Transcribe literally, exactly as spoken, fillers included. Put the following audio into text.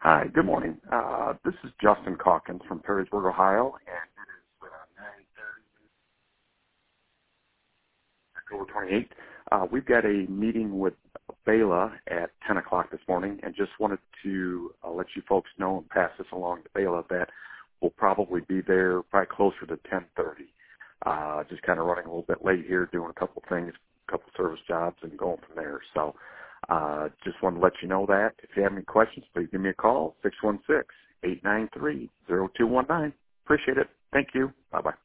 Hi, good morning. Uh, this is Justin Calkins from Perrysburg, Ohio, and it is uh, nine thirty, October twenty-eighth. Uh, we've got a meeting with Bela at ten o'clock this morning, and just wanted to uh, let you folks know and pass this along to Bela that we'll probably be there probably closer to ten thirty. Uh, just kind of running a little bit late here, doing a couple things, a couple service jobs, and going from there. So uh, just wanted to let you know that. If you have any questions, please give me a call, six one six, eight nine three, zero two one nine. Appreciate it. Thank you. Bye-bye.